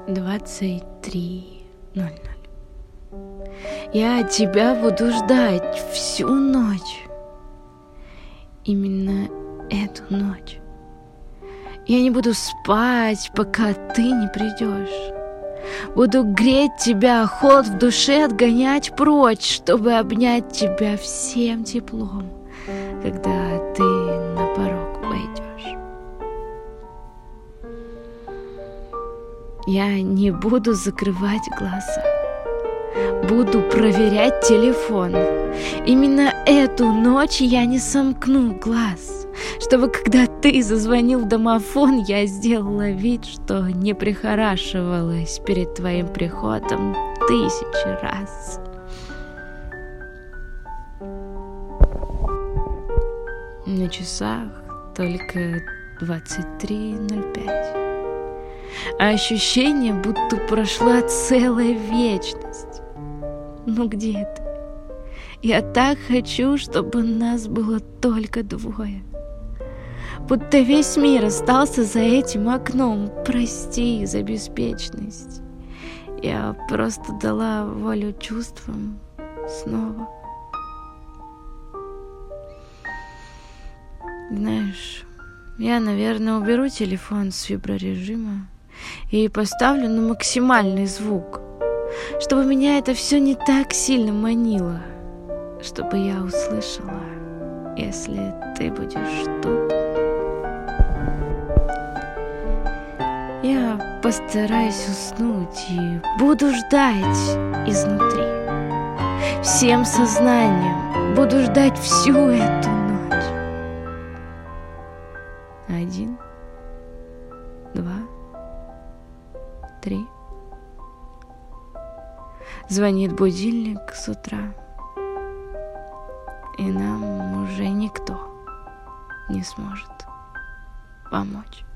23:00. Я тебя буду ждать всю ночь. Именно эту ночь. Я не буду спать, пока ты не придешь. Буду греть тебя, холод в душе отгонять прочь, чтобы обнять тебя всем теплом, когда ты на порог войдешь. Я не буду закрывать глаза. Буду проверять телефон. Именно эту ночь я не сомкну глаз, чтобы, когда ты зазвонил в домофон, я сделала вид, что не прихорашивалась перед твоим приходом 1000 раз. На часах только 23:05. А ощущение, будто прошла целая вечность. Ну где ты? Я так хочу, чтобы нас было только двое. Будто весь мир остался за этим окном. Прости за беспечность. Я просто дала волю чувствам снова. Знаешь, я, наверное, уберу телефон с виброрежима и поставлю на максимальный звук, чтобы меня это все не так сильно манило, чтобы я услышала, если ты будешь тут. Я постараюсь уснуть и буду ждать изнутри. Всем сознанием буду ждать всю эту ночь. 1, 2, 3. Звонит будильник с утра, и нам уже никто не сможет помочь.